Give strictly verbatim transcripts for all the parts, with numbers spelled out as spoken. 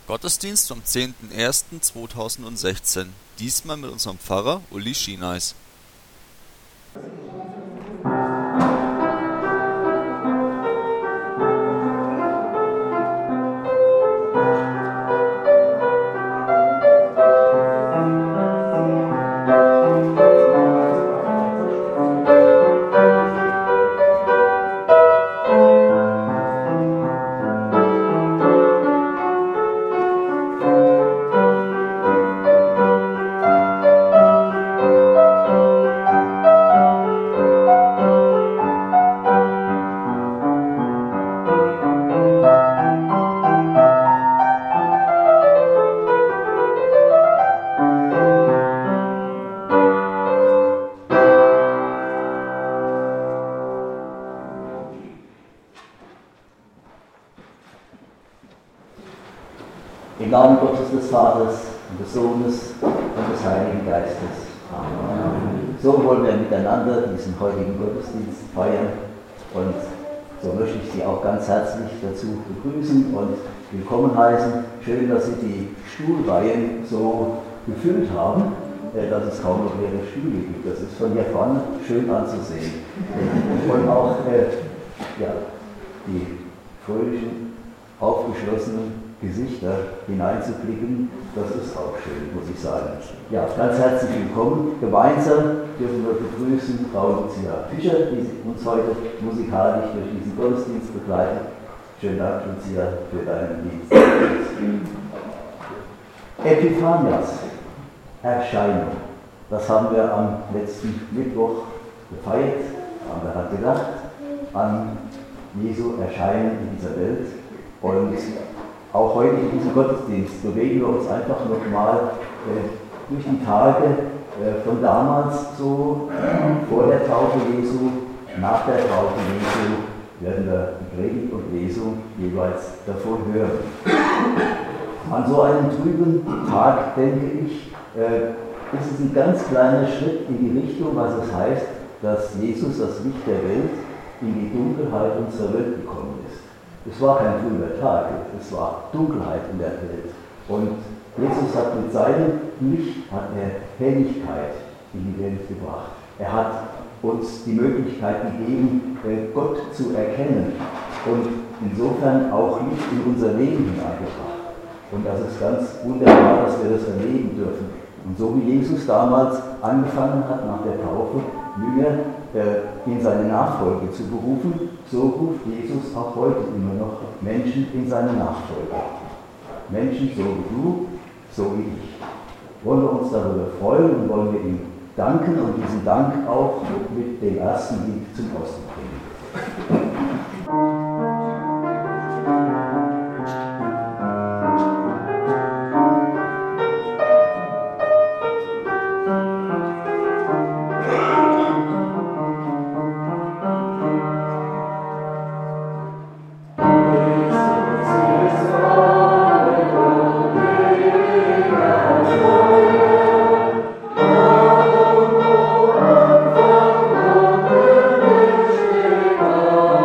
Gottesdienst vom zehnten ersten zweitausendsechzehn. Diesmal mit unserem Pfarrer Uli Schieneis. Im Namen Gottes des Vaters und des Sohnes und des Heiligen Geistes. Amen. So wollen wir miteinander diesen heutigen Gottesdienst feiern und so möchte ich Sie auch ganz herzlich dazu begrüßen und willkommen heißen. Schön, dass Sie die Stuhlreihen so gefüllt haben, dass es kaum noch leere Stühle gibt. Das ist von hier vorne schön anzusehen. Und auch äh, ja, die fröhlichen, aufgeschlossenen Gesichter hineinzublicken, das ist auch schön, muss ich sagen. Ja, ganz herzlich willkommen. Gemeinsam dürfen wir begrüßen Frau Lucia Fischer, die uns heute musikalisch durch diesen Gottesdienst begleitet. Schönen Dank, Lucia, für deinen Dienst. Epiphanias, Erscheinung. Das haben wir am letzten Mittwoch gefeiert, haben wir halt gedacht, an Jesu Erscheinen in dieser Welt. Und auch heute in diesem Gottesdienst bewegen wir uns einfach nochmal äh, durch die Tage äh, von damals so, äh, vor der Taufe Jesu, nach der Taufe Jesu, werden wir die Predigt und Lesung jeweils davon hören. An so einem trüben Tag, denke ich, äh, ist es ein ganz kleiner Schritt in die Richtung, was es heißt, dass Jesus, das Licht der Welt, in die Dunkelheit unserer Welt gekommen ist. Es war kein trüber Tag, es war Dunkelheit in der Welt. Und Jesus hat mit seinem Licht hat er Helligkeit in die Welt gebracht. Er hat uns die Möglichkeit gegeben, Gott zu erkennen und insofern auch Licht in unser Leben hineingebracht. Und das ist ganz wunderbar, dass wir das erleben dürfen. Und so wie Jesus damals angefangen hat, nach der Taufe Jünger in seine Nachfolge zu berufen, so ruft Jesus auch heute immer noch Menschen in seine Nachfolge. Menschen so wie du, so wie ich. Wollen wir uns darüber freuen und wollen wir ihm danken und diesen Dank auch mit dem ersten Lied zum Ausdruck bringen. Oh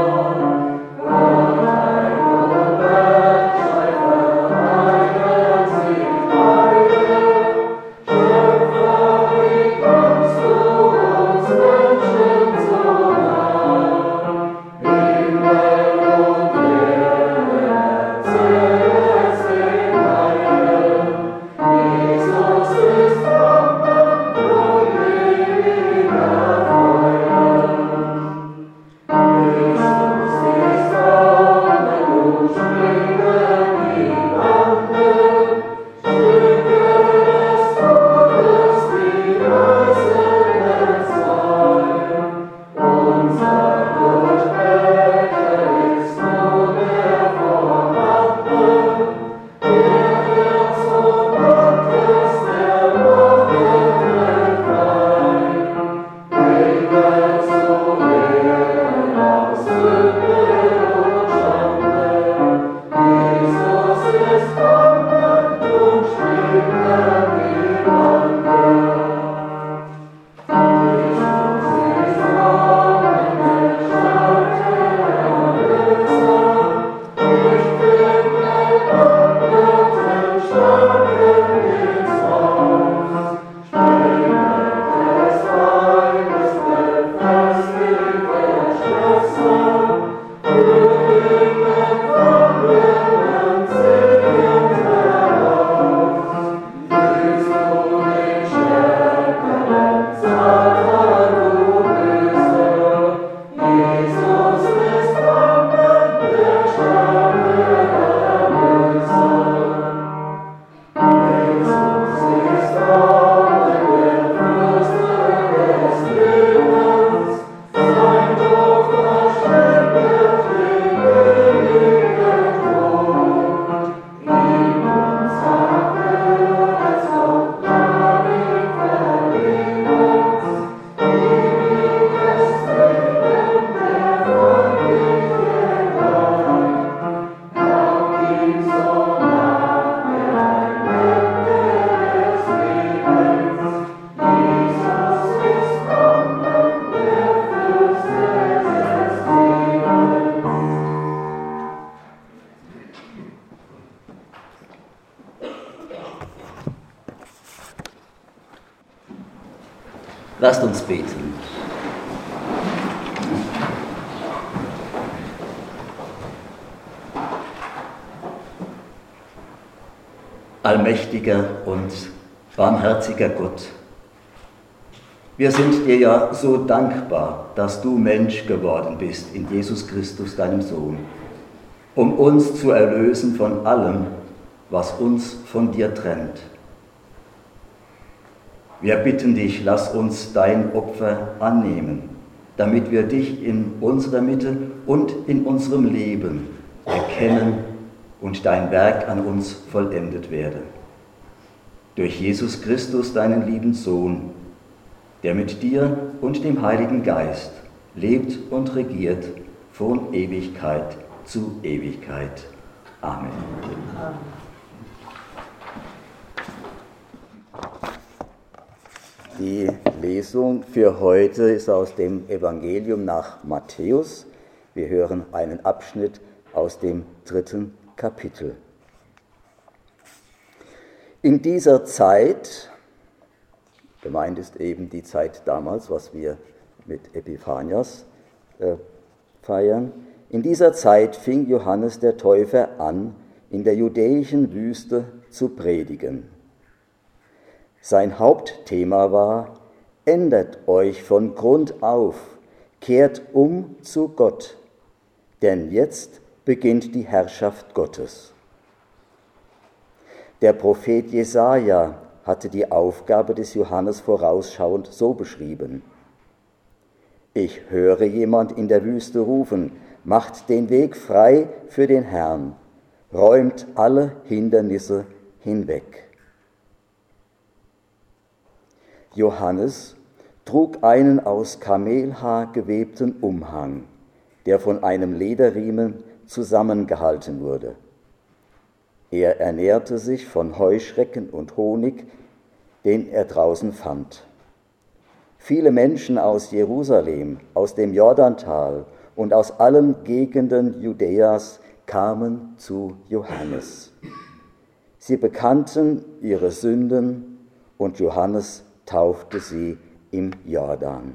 Lasst uns beten. Allmächtiger und barmherziger Gott, wir sind dir ja so dankbar, dass du Mensch geworden bist in Jesus Christus, deinem Sohn, um uns zu erlösen von allem, was uns von dir trennt. Wir bitten dich, lass uns dein Opfer annehmen, damit wir dich in unserer Mitte und in unserem Leben erkennen und dein Werk an uns vollendet werde. Durch Jesus Christus, deinen lieben Sohn, der mit dir und dem Heiligen Geist lebt und regiert von Ewigkeit zu Ewigkeit. Amen. Die Lesung für heute ist aus dem Evangelium nach Matthäus. Wir hören einen Abschnitt aus dem dritten Kapitel. In dieser Zeit, gemeint ist eben die Zeit damals, was wir mit Epiphanias äh, feiern, in dieser Zeit fing Johannes der Täufer an, in der judäischen Wüste zu predigen. Sein Hauptthema war: Ändert euch von Grund auf, kehrt um zu Gott, denn jetzt beginnt die Herrschaft Gottes. Der Prophet Jesaja hatte die Aufgabe des Johannes vorausschauend so beschrieben: Ich höre jemand in der Wüste rufen, macht den Weg frei für den Herrn, räumt alle Hindernisse hinweg. Johannes trug einen aus Kamelhaar gewebten Umhang, der von einem Lederriemen zusammengehalten wurde. Er ernährte sich von Heuschrecken und Honig, den er draußen fand. Viele Menschen aus Jerusalem, aus dem Jordantal und aus allen Gegenden Judäas kamen zu Johannes. Sie bekannten ihre Sünden und Johannes taufte sie im Jordan.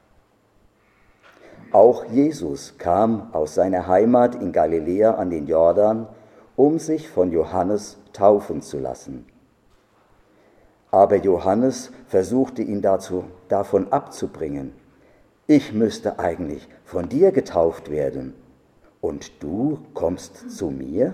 Auch Jesus kam aus seiner Heimat in Galiläa an den Jordan, um sich von Johannes taufen zu lassen. Aber Johannes versuchte ihn dazu, davon abzubringen. Ich müsste eigentlich von dir getauft werden, und du kommst zu mir?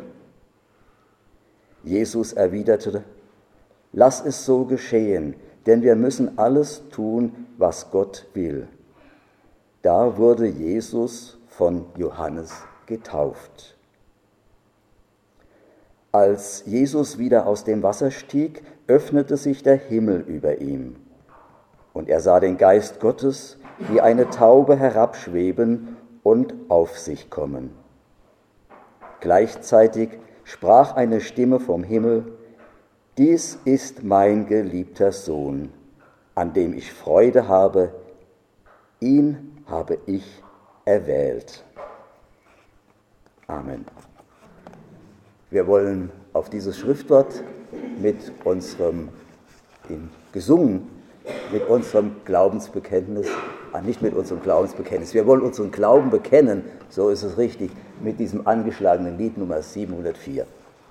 Jesus erwiderte: Lass es so geschehen, denn wir müssen alles tun, was Gott will. Da wurde Jesus von Johannes getauft. Als Jesus wieder aus dem Wasser stieg, öffnete sich der Himmel über ihm. Und er sah den Geist Gottes wie eine Taube herabschweben und auf sich kommen. Gleichzeitig sprach eine Stimme vom Himmel: Dies ist mein geliebter Sohn, an dem ich Freude habe, ihn habe ich erwählt. Amen. Wir wollen auf dieses Schriftwort mit unserem, in, gesungen, mit unserem Glaubensbekenntnis, ah, nicht mit unserem Glaubensbekenntnis, wir wollen unseren Glauben bekennen, so ist es richtig, mit diesem angeschlagenen Lied Nummer siebenhundertvier.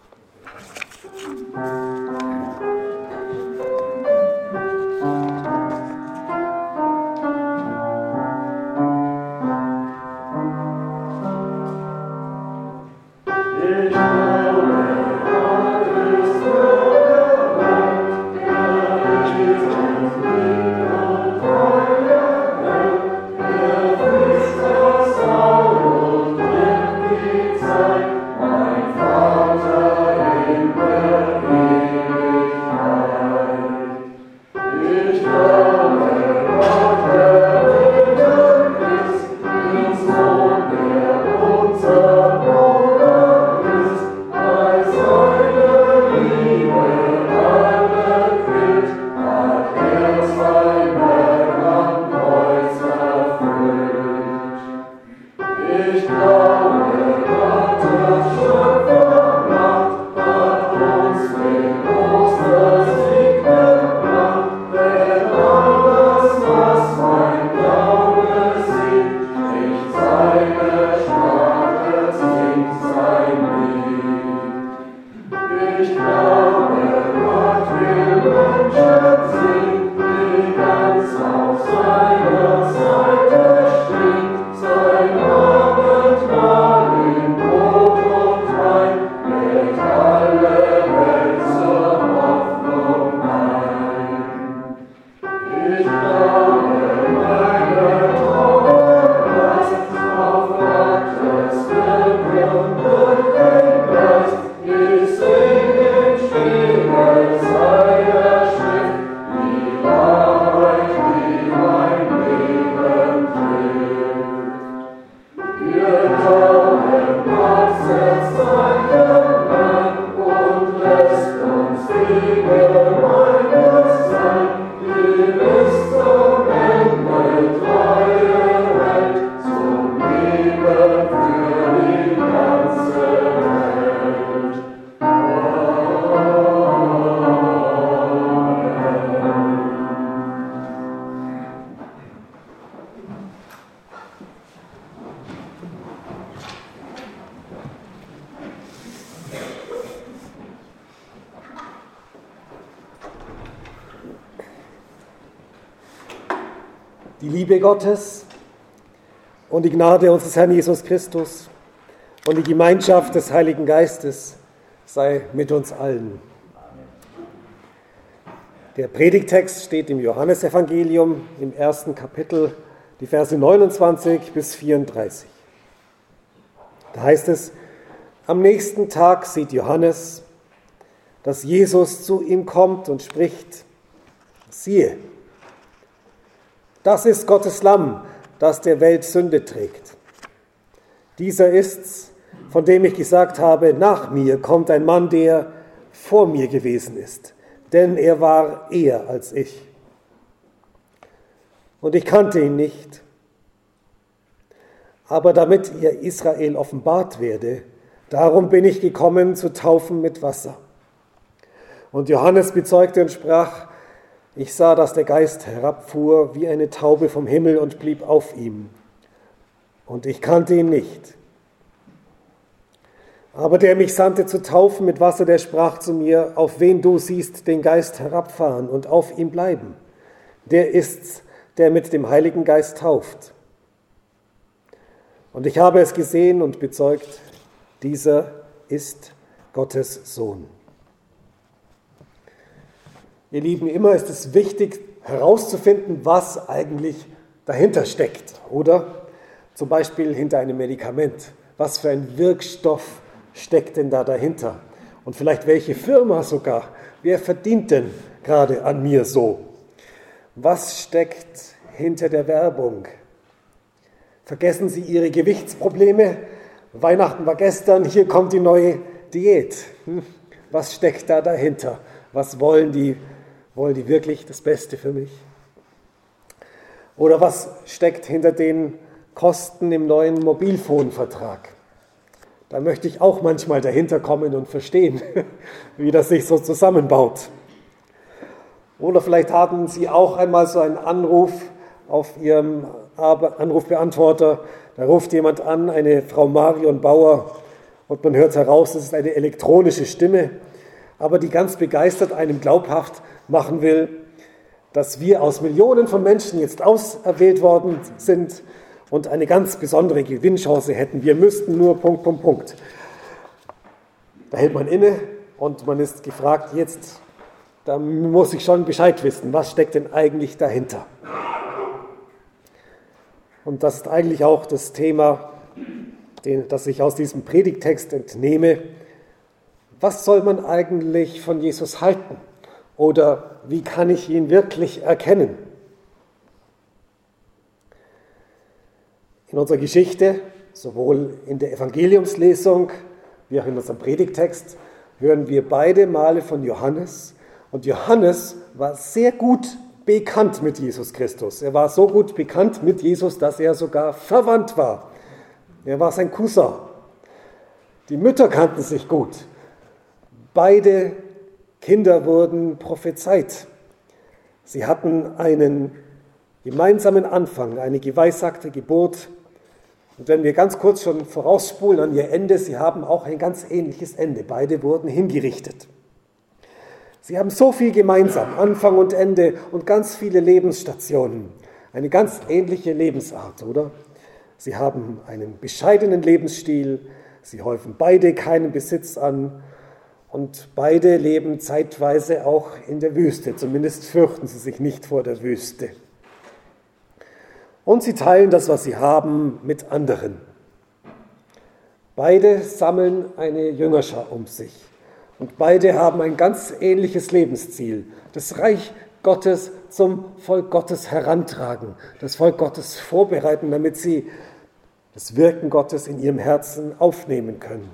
Die Liebe Gottes und die Gnade unseres Herrn Jesus Christus und die Gemeinschaft des Heiligen Geistes sei mit uns allen. Der Predigtext steht im Johannesevangelium im ersten Kapitel, die Verse neunundzwanzig bis vierunddreißig. Da heißt es: Am nächsten Tag sieht Johannes, dass Jesus zu ihm kommt und spricht: Siehe, das ist Gottes Lamm, das der Welt Sünde trägt. Dieser ist's, von dem ich gesagt habe, nach mir kommt ein Mann, der vor mir gewesen ist, denn er war eher als ich. Und ich kannte ihn nicht. Aber damit ihr Israel offenbart werde, darum bin ich gekommen, zu taufen mit Wasser. Und Johannes bezeugte und sprach: Ich sah, dass der Geist herabfuhr wie eine Taube vom Himmel und blieb auf ihm. Und ich kannte ihn nicht. Aber der mich sandte zu taufen mit Wasser, der sprach zu mir: Auf wen du siehst den Geist herabfahren und auf ihm bleiben, der ist's, der mit dem Heiligen Geist tauft. Und ich habe es gesehen und bezeugt: Dieser ist Gottes Sohn. Ihr Lieben, immer ist es wichtig herauszufinden, was eigentlich dahinter steckt, oder? Zum Beispiel hinter einem Medikament. Was für ein Wirkstoff steckt denn da dahinter? Und vielleicht welche Firma sogar? Wer verdient denn gerade an mir so? Was steckt hinter der Werbung? Vergessen Sie Ihre Gewichtsprobleme? Weihnachten war gestern, hier kommt die neue Diät. Was steckt da dahinter? Was wollen die? Wollen die wirklich das Beste für mich? Oder was steckt hinter den Kosten im neuen Mobilfonvertrag? Da möchte ich auch manchmal dahinter kommen und verstehen, wie das sich so zusammenbaut. Oder vielleicht hatten Sie auch einmal so einen Anruf auf Ihrem Anrufbeantworter. Da ruft jemand an, eine Frau Marion Bauer, und man hört heraus, es ist eine elektronische Stimme, aber die ganz begeistert einem glaubhaft machen will, dass wir aus Millionen von Menschen jetzt auserwählt worden sind und eine ganz besondere Gewinnchance hätten. Wir müssten nur Punkt, Punkt, Punkt. Da hält man inne und man ist gefragt, jetzt, da muss ich schon Bescheid wissen, was steckt denn eigentlich dahinter? Und das ist eigentlich auch das Thema, den, das ich aus diesem Predigttext entnehme. Was soll man eigentlich von Jesus halten? Oder wie kann ich ihn wirklich erkennen? In unserer Geschichte, sowohl in der Evangeliumslesung wie auch in unserem Predigttext, hören wir beide Male von Johannes. Und Johannes war sehr gut bekannt mit Jesus Christus. Er war so gut bekannt mit Jesus, dass er sogar verwandt war. Er war sein Cousin. Die Mütter kannten sich gut. Beide Kinder wurden prophezeit. Sie hatten einen gemeinsamen Anfang, eine geweissagte Geburt. Und wenn wir ganz kurz schon vorausspulen an ihr Ende, sie haben auch ein ganz ähnliches Ende. Beide wurden hingerichtet. Sie haben so viel gemeinsam, Anfang und Ende und ganz viele Lebensstationen. Eine ganz ähnliche Lebensart, oder? Sie haben einen bescheidenen Lebensstil, sie häufen beide keinen Besitz an und beide leben zeitweise auch in der Wüste. Zumindest fürchten sie sich nicht vor der Wüste. Und sie teilen das, was sie haben, mit anderen. Beide sammeln eine Jüngerschar um sich. Und beide haben ein ganz ähnliches Lebensziel, das Reich Gottes zum Volk Gottes herantragen, das Volk Gottes vorbereiten, damit sie das Wirken Gottes in ihrem Herzen aufnehmen können.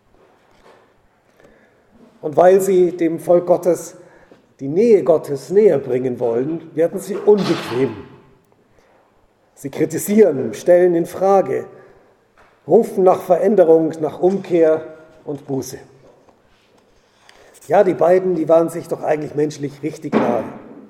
Und weil sie dem Volk Gottes die Nähe Gottes näher bringen wollen, werden sie unbequem. Sie kritisieren, stellen in Frage, rufen nach Veränderung, nach Umkehr und Buße. Ja, die beiden, die waren sich doch eigentlich menschlich richtig nahe.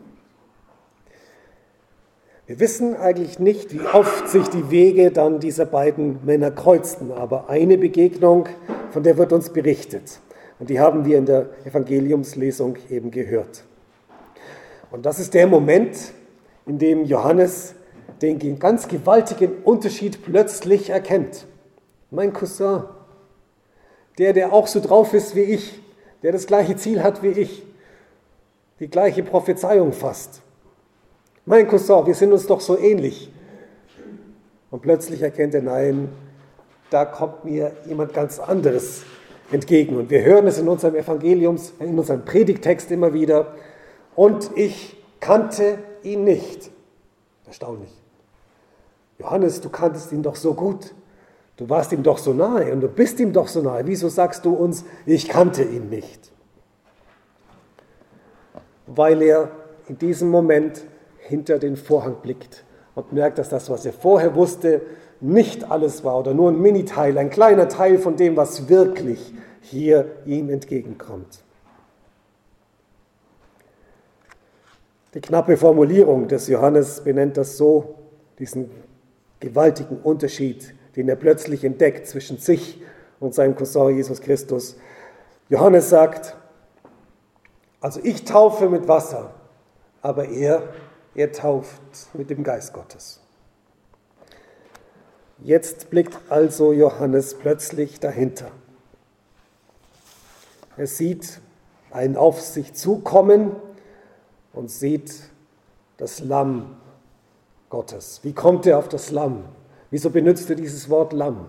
Wir wissen eigentlich nicht, wie oft sich die Wege dann dieser beiden Männer kreuzten, aber eine Begegnung, von der wird uns berichtet. Und die haben wir in der Evangeliumslesung eben gehört. Und das ist der Moment, in dem Johannes den ganz gewaltigen Unterschied plötzlich erkennt. Mein Cousin, der, der auch so drauf ist wie ich, der das gleiche Ziel hat wie ich, die gleiche Prophezeiung fasst. Mein Cousin, wir sind uns doch so ähnlich. Und plötzlich erkennt er, nein, da kommt mir jemand ganz anderes entgegen. Und wir hören es in unserem Evangeliums, in unserem Predigttext immer wieder. Und ich kannte ihn nicht. Erstaunlich. Johannes, du kanntest ihn doch so gut. Du warst ihm doch so nahe und du bist ihm doch so nahe. Wieso sagst du uns, ich kannte ihn nicht? Weil er in diesem Moment hinter den Vorhang blickt und merkt, dass das, was er vorher wusste, nicht alles war oder nur ein Miniteil, ein kleiner Teil von dem, was wirklich hier ihm entgegenkommt. Die knappe Formulierung des Johannes benennt das so, diesen gewaltigen Unterschied, den er plötzlich entdeckt zwischen sich und seinem Cousin Jesus Christus. Johannes sagt, also ich taufe mit Wasser, aber er, er tauft mit dem Geist Gottes. Jetzt blickt also Johannes plötzlich dahinter. Er sieht einen auf sich zukommen und sieht das Lamm Gottes. Wie kommt er auf das Lamm? Wieso benutzt er dieses Wort Lamm?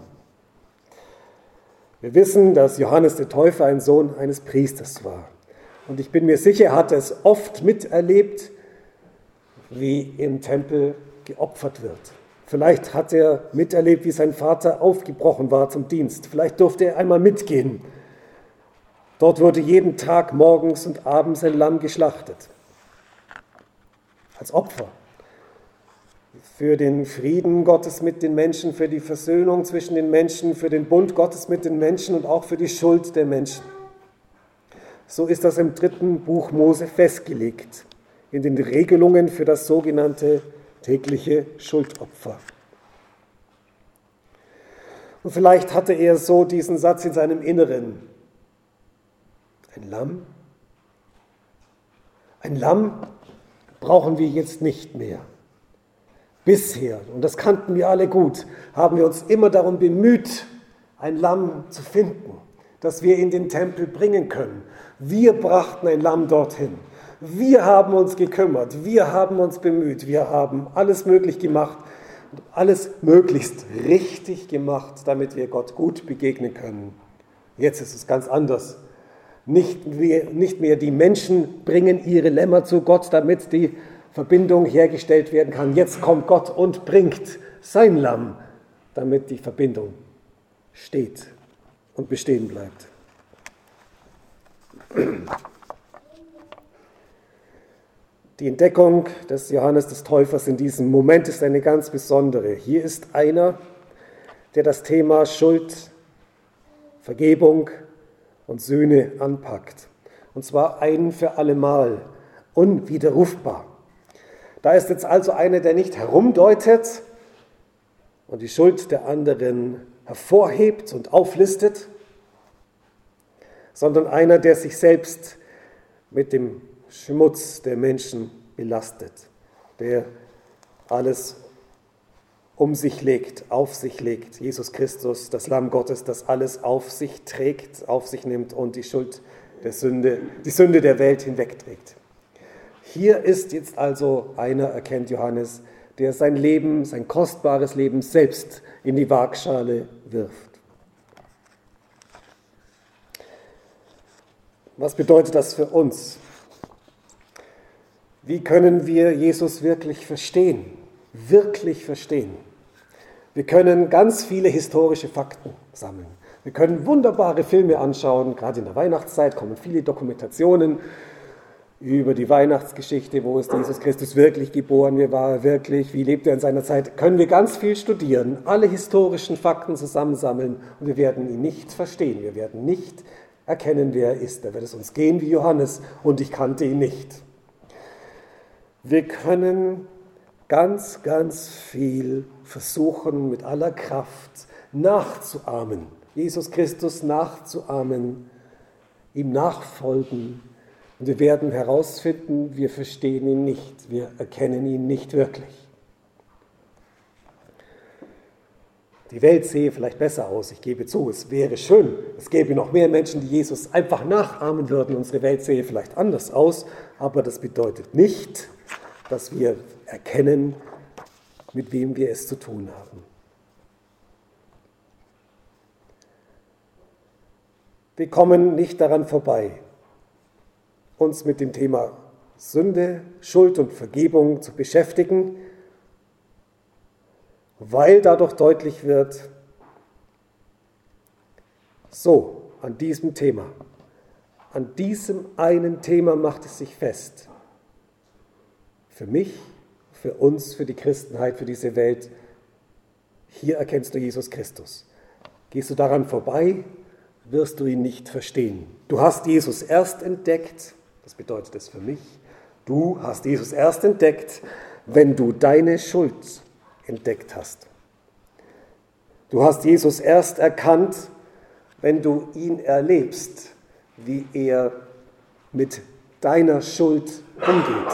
Wir wissen, dass Johannes der Täufer ein Sohn eines Priesters war. Und ich bin mir sicher, er hat es oft miterlebt, wie im Tempel geopfert wird. Vielleicht hat er miterlebt, wie sein Vater aufgebrochen war zum Dienst. Vielleicht durfte er einmal mitgehen. Dort wurde jeden Tag morgens und abends ein Lamm geschlachtet. Als Opfer. für den Frieden Gottes mit den Menschen, für die Versöhnung zwischen den Menschen, für den Bund Gottes mit den Menschen und auch für die Schuld der Menschen. So ist das im dritten Buch Mose festgelegt, in den Regelungen für das sogenannte tägliche Schuldopfer. Und vielleicht hatte er so diesen Satz in seinem Inneren. Ein Lamm? Ein Lamm brauchen wir jetzt nicht mehr. Bisher, und das kannten wir alle gut, haben wir uns immer darum bemüht, ein Lamm zu finden, das wir in den Tempel bringen können. Wir brachten ein Lamm dorthin. Wir haben uns gekümmert, wir haben uns bemüht, wir haben alles möglich gemacht, alles möglichst richtig gemacht, damit wir Gott gut begegnen können. Jetzt ist es ganz anders. Nicht mehr, nicht mehr die Menschen bringen ihre Lämmer zu Gott, damit die Verbindung hergestellt werden kann. Jetzt kommt Gott und bringt sein Lamm, damit die Verbindung steht und bestehen bleibt. Die Entdeckung des Johannes des Täufers in diesem Moment ist eine ganz besondere. Hier ist einer, der das Thema Schuld, Vergebung und Sühne anpackt. Und zwar ein für allemal, unwiderrufbar. Da ist jetzt also einer, der nicht herumdeutet und die Schuld der anderen hervorhebt und auflistet, sondern einer, der sich selbst mit dem Schmutz der Menschen belastet, der alles um sich legt, auf sich legt. Jesus Christus, das Lamm Gottes, das alles auf sich trägt, auf sich nimmt und die Schuld der Sünde, die Sünde der Welt hinwegträgt. Hier ist jetzt also einer, erkennt Johannes, der sein Leben, sein kostbares Leben selbst in die Waagschale wirft. Was bedeutet das für uns? Wie können wir Jesus wirklich verstehen? Wirklich verstehen. Wir können ganz viele historische Fakten sammeln. Wir können wunderbare Filme anschauen, gerade in der Weihnachtszeit kommen viele Dokumentationen über die Weihnachtsgeschichte, wo ist Jesus Christus wirklich geboren, wie war er wirklich, wie lebte er in seiner Zeit. Können wir ganz viel studieren, alle historischen Fakten zusammensammeln und wir werden ihn nicht verstehen. Wir werden nicht erkennen, wer er ist. Da wird es uns gehen wie Johannes und ich kannte ihn nicht. Wir können ganz, ganz viel versuchen, mit aller Kraft nachzuahmen, Jesus Christus nachzuahmen, ihm nachfolgen. Und wir werden herausfinden, wir verstehen ihn nicht, wir erkennen ihn nicht wirklich. Die Welt sehe vielleicht besser aus, ich gebe zu, es wäre schön, es gäbe noch mehr Menschen, die Jesus einfach nachahmen würden. Unsere Welt sehe vielleicht anders aus, aber das bedeutet nicht, dass wir erkennen, mit wem wir es zu tun haben. Wir kommen nicht daran vorbei, uns mit dem Thema Sünde, Schuld und Vergebung zu beschäftigen, weil dadurch deutlich wird, so, an diesem Thema, an diesem einen Thema macht es sich fest. Für mich, für uns, für die Christenheit, für diese Welt, hier erkennst du Jesus Christus. Gehst du daran vorbei, wirst du ihn nicht verstehen. Du hast Jesus erst entdeckt, das bedeutet es für mich, du hast Jesus erst entdeckt, wenn du deine Schuld entdeckt hast. Du hast Jesus erst erkannt, wenn du ihn erlebst, wie er mit deiner Schuld umgeht.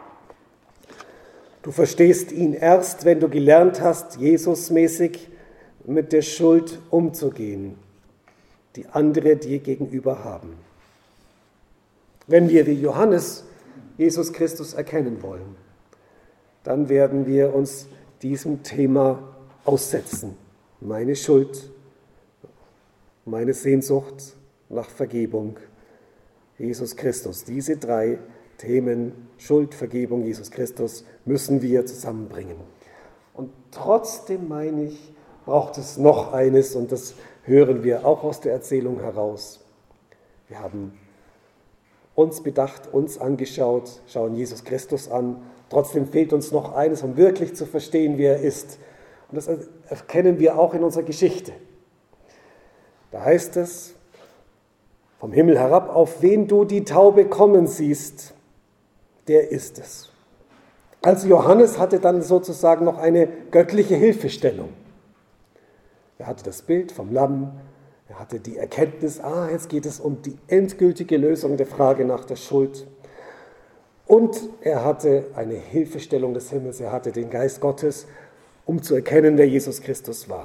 Du verstehst ihn erst, wenn du gelernt hast, Jesusmäßig mit der Schuld umzugehen, die andere dir gegenüber haben. Wenn wir wie Johannes Jesus Christus erkennen wollen, dann werden wir uns diesem Thema aussetzen. Meine Schuld, meine Sehnsucht nach Vergebung, Jesus Christus. Diese drei Themen, Schuld, Vergebung, Jesus Christus, müssen wir zusammenbringen. Und trotzdem, meine ich, braucht es noch eines, und das hören wir auch aus der Erzählung heraus. Wir haben uns bedacht, uns angeschaut, schauen Jesus Christus an. Trotzdem fehlt uns noch eines, um wirklich zu verstehen, wie er ist. Und das erkennen wir auch in unserer Geschichte. Da heißt es, vom Himmel herab, auf wen du die Taube kommen siehst, der ist es. Also Johannes hatte dann sozusagen noch eine göttliche Hilfestellung. Er hatte das Bild vom Lamm, er hatte die Erkenntnis, ah, jetzt geht es um die endgültige Lösung der Frage nach der Schuld. Und er hatte eine Hilfestellung des Himmels, er hatte den Geist Gottes, um zu erkennen, wer Jesus Christus war.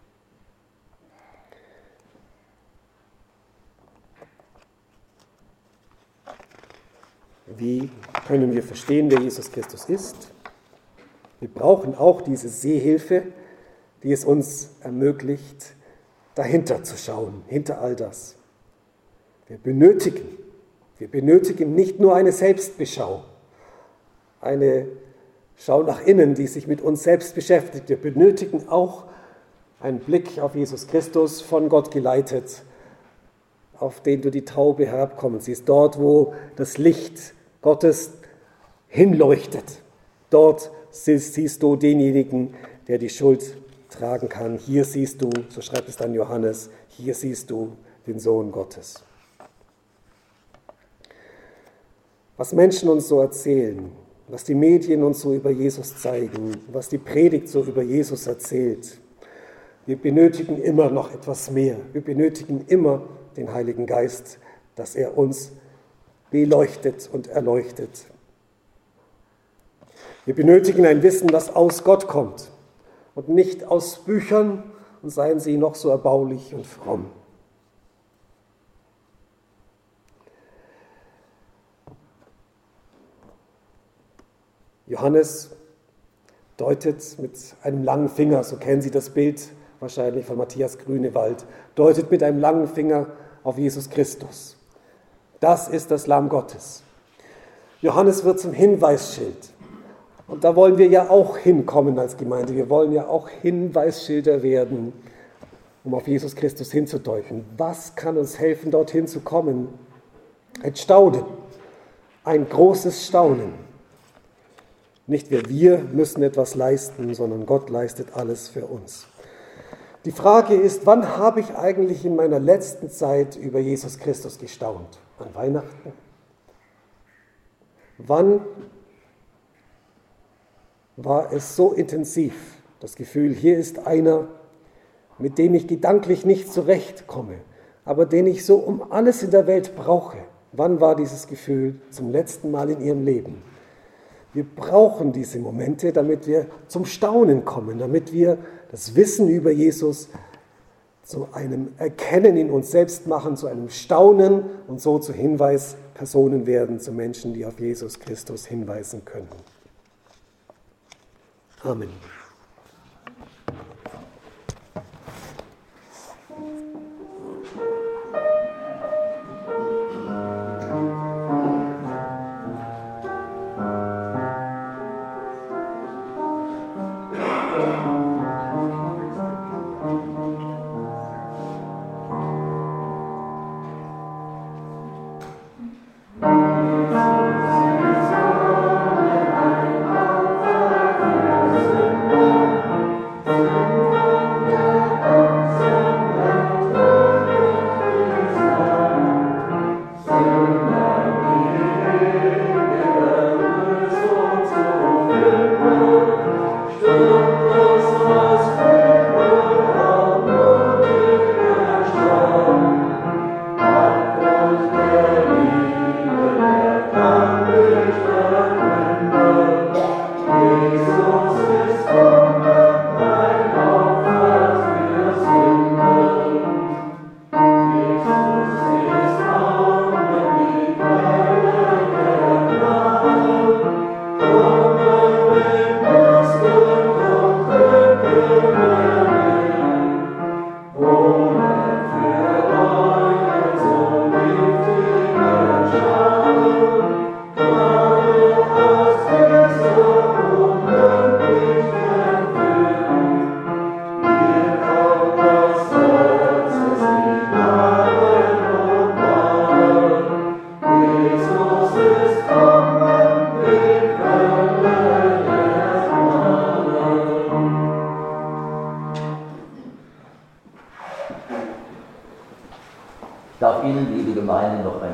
Wie können wir verstehen, wer Jesus Christus ist? Wir brauchen auch diese Sehhilfe, die es uns ermöglicht, dahinter zu schauen, hinter all das. Wir benötigen, wir benötigen nicht nur eine Selbstbeschau, eine Schau nach innen, die sich mit uns selbst beschäftigt. Wir benötigen auch einen Blick auf Jesus Christus, von Gott geleitet, auf den du die Taube herabkommen siehst. Dort, wo das Licht Gottes hinleuchtet, dort siehst du denjenigen, der die Schuld tragen kann. Hier siehst du, so schreibt es dann Johannes, hier siehst du den Sohn Gottes. Was Menschen uns so erzählen, was die Medien uns so über Jesus zeigen, was die Predigt so über Jesus erzählt, wir benötigen immer noch etwas mehr. Wir benötigen immer den Heiligen Geist, dass er uns beleuchtet und erleuchtet. Wir benötigen ein Wissen, das aus Gott kommt und nicht aus Büchern, und seien sie noch so erbaulich und fromm. Johannes deutet mit einem langen Finger, so kennen Sie das Bild wahrscheinlich von Matthias Grünewald, deutet mit einem langen Finger auf Jesus Christus. Das ist das Lamm Gottes. Johannes wird zum Hinweisschild. Und da wollen wir ja auch hinkommen als Gemeinde. Wir wollen ja auch Hinweisschilder werden, um auf Jesus Christus hinzudeuten. Was kann uns helfen, dorthin zu kommen? Ein Staunen, ein großes Staunen. Nicht wir, wir müssen etwas leisten, sondern Gott leistet alles für uns. Die Frage ist, wann habe ich eigentlich in meiner letzten Zeit über Jesus Christus gestaunt? An Weihnachten? Wann war es so intensiv, das Gefühl, hier ist einer, mit dem ich gedanklich nicht zurechtkomme, aber den ich so um alles in der Welt brauche? Wann war dieses Gefühl zum letzten Mal in Ihrem Leben? Wir brauchen diese Momente, damit wir zum Staunen kommen, damit wir das Wissen über Jesus zu einem Erkennen in uns selbst machen, zu einem Staunen und so zu Hinweispersonen werden, zu Menschen, die auf Jesus Christus hinweisen können. Amen. Thank you.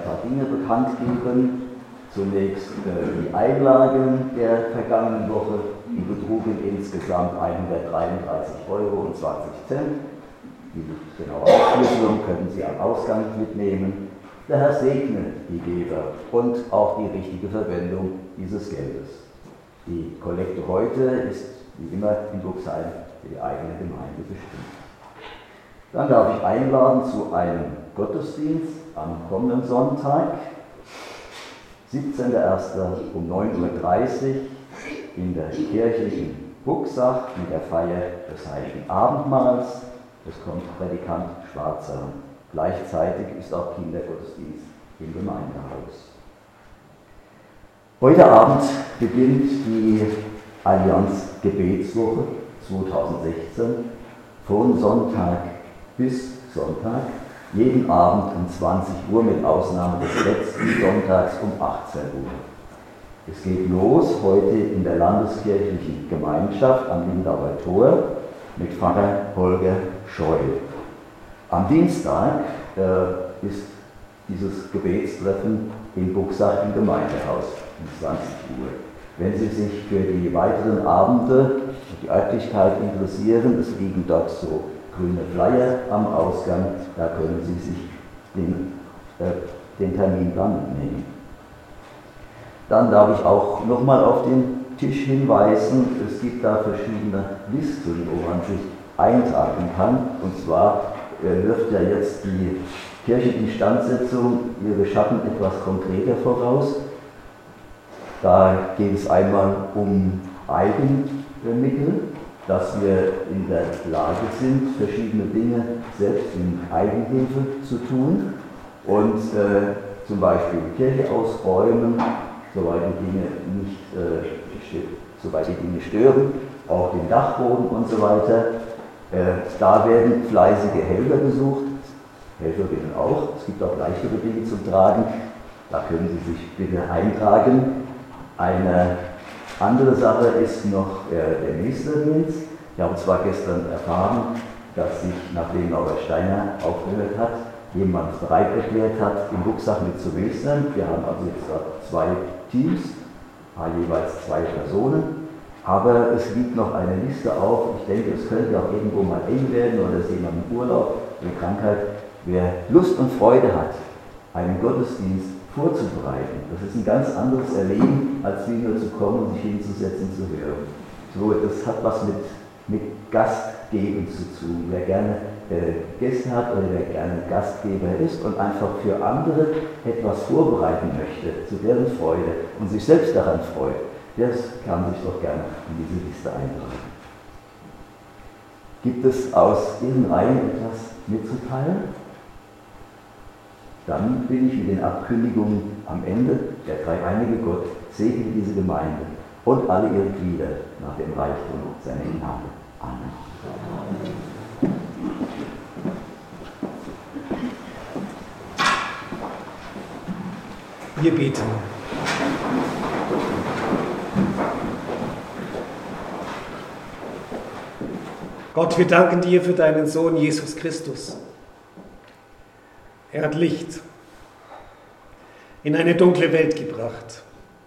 ein paar Dinge bekannt geben. Zunächst äh, die Einlagen der vergangenen Woche, die betrugen insgesamt hundertdreiunddreißig Euro und zwanzig Cent. Die genaue Aufschlüsselung können Sie am Ausgang mitnehmen. Der Herr segne die Geber und auch die richtige Verwendung dieses Geldes. Die Kollekte heute ist wie immer in Buxheim für die eigene Gemeinde bestimmt. Dann darf ich einladen zu einem Gottesdienst am kommenden Sonntag, siebzehnten ersten um neun Uhr dreißig in der Kirche in Buxach mit der Feier des Heiligen Abendmahls. Es kommt Prädikant Schwarzer. Gleichzeitig ist auch Kindergottesdienst im Gemeindehaus. Heute Abend beginnt die Allianz Gebetswoche zweitausendsechzehn von Sonntag bis Sonntag, jeden Abend um zwanzig Uhr mit Ausnahme des letzten Sonntags um achtzehn Uhr. Es geht los heute in der landeskirchlichen Gemeinschaft am Lindauer Tor mit Pfarrer Holger Scheul. Am Dienstag äh, ist dieses Gebetstreffen in Buxach im Gemeindehaus um zwanzig Uhr. Wenn Sie sich für die weiteren Abende und die Örtlichkeit interessieren, es liegen dort so grüne Flyer am Ausgang, da können Sie sich den, äh, den Terminplan mitnehmen. Dann darf ich auch nochmal auf den Tisch hinweisen, es gibt da verschiedene Listen, wo man sich eintragen kann. Und zwar äh, wirft ja jetzt die Kircheninstandsetzung ihre Schatten etwas konkreter voraus. Da geht es einmal um Eigenmittel, dass wir in der Lage sind, verschiedene Dinge selbst in Eigenhilfe zu tun und äh, zum Beispiel Kirche ausräumen, soweit die Dinge nicht äh, soweit die Dinge stören, auch den Dachboden und so weiter. Äh, da werden fleißige Helfer gesucht, Helferinnen auch. Es gibt auch leichtere Dinge zum Tragen. Da können Sie sich bitte eintragen. Eine andere Sache ist noch äh, der Ministerdienst. Ich habe zwar gestern erfahren, dass sich, nachdem Norbert Steiner aufgehört hat, jemand bereit erklärt hat, in Buxach mit zu ministern. Wir haben also jetzt zwei Teams, jeweils zwei Personen. Aber es liegt noch eine Liste auf. Ich denke, es könnte auch irgendwo mal eng werden oder es ist jemand im Urlaub, eine Krankheit. Wer Lust und Freude hat, einen Gottesdienst vorzubereiten, das ist ein ganz anderes Erleben, als wie nur zu kommen und sich hinzusetzen, zu hören. So, das hat was mit, mit Gastgeben zu tun. Wer gerne äh, Gäste hat oder wer gerne Gastgeber ist und einfach für andere etwas vorbereiten möchte, zu deren Freude und sich selbst daran freut, der kann sich doch gerne in diese Liste eintragen. Gibt es aus Ihren Reihen etwas mitzuteilen? Dann bin ich mit den Abkündigungen am Ende. Der dreieinige Gott segne diese Gemeinde und alle ihre Glieder nach dem Reichtum seiner Gnade. Amen. Wir beten. Gott, wir danken dir für deinen Sohn Jesus Christus. Er hat Licht in eine dunkle Welt gebracht.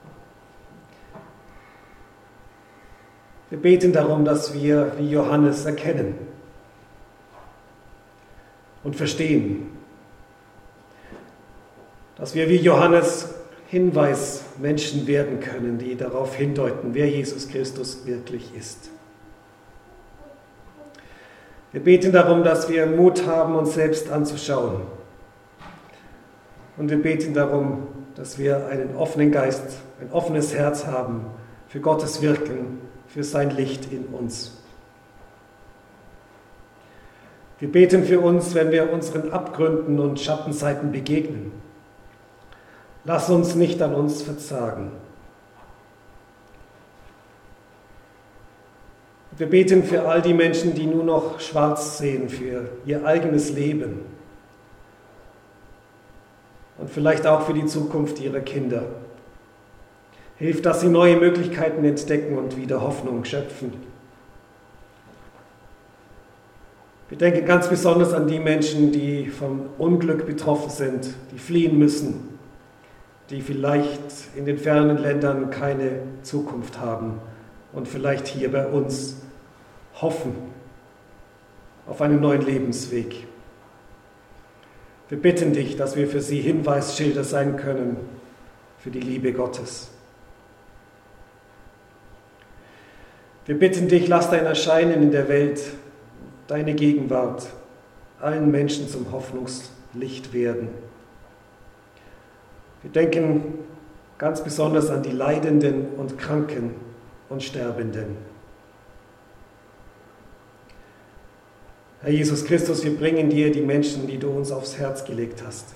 Wir beten darum, dass wir wie Johannes erkennen und verstehen, dass wir wie Johannes Hinweismenschen werden können, die darauf hindeuten, wer Jesus Christus wirklich ist. Wir beten darum, dass wir Mut haben, uns selbst anzuschauen. Und wir beten darum, dass wir einen offenen Geist, ein offenes Herz haben für Gottes Wirken, für sein Licht in uns. Wir beten für uns, wenn wir unseren Abgründen und Schattenseiten begegnen. Lass uns nicht an uns verzagen. Wir beten für all die Menschen, die nur noch schwarz sehen, für ihr eigenes Leben. Und vielleicht auch für die Zukunft ihrer Kinder. Hilf, dass sie neue Möglichkeiten entdecken und wieder Hoffnung schöpfen. Wir denken ganz besonders an die Menschen, die vom Unglück betroffen sind, die fliehen müssen, die vielleicht in den fernen Ländern keine Zukunft haben und vielleicht hier bei uns hoffen auf einen neuen Lebensweg. Wir bitten dich, dass wir für sie Hinweisschilder sein können für die Liebe Gottes. Wir bitten dich, lass dein Erscheinen in der Welt, deine Gegenwart allen Menschen zum Hoffnungslicht werden. Wir denken ganz besonders an die Leidenden und Kranken und Sterbenden. Herr Jesus Christus, wir bringen dir die Menschen, die du uns aufs Herz gelegt hast.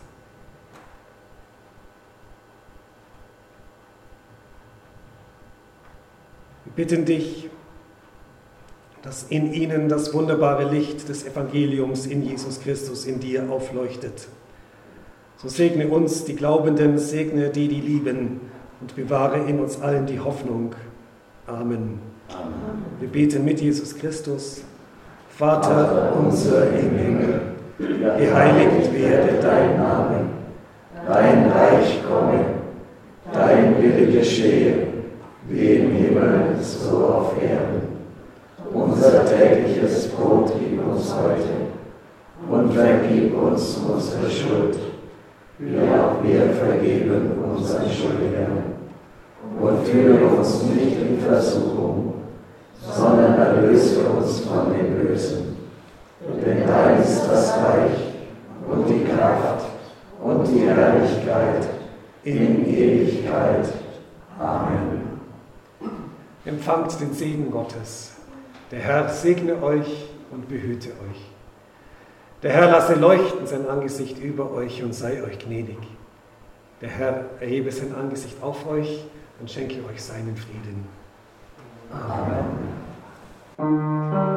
Wir bitten dich, dass in ihnen das wunderbare Licht des Evangeliums in Jesus Christus in dir aufleuchtet. So segne uns, die Glaubenden, segne die, die lieben und bewahre in uns allen die Hoffnung. Amen. Amen. Wir beten mit Jesus Christus. Vater unser im Himmel, geheiligt werde dein Name, dein Reich komme, dein Wille geschehe, wie im Himmel, so auf Erden. Unser tägliches Brot gib uns heute und vergib uns unsere Schuld, wie auch wir vergeben unseren Schuldigern. Und führe uns nicht in Versuchung, sondern erlöse uns von dem Bösen. Denn dein ist das Reich und die Kraft und die Herrlichkeit in Ewigkeit. Amen. Empfangt den Segen Gottes. Der Herr segne euch und behüte euch. Der Herr lasse leuchten sein Angesicht über euch und sei euch gnädig. Der Herr erhebe sein Angesicht auf euch und schenke euch seinen Frieden. Amen.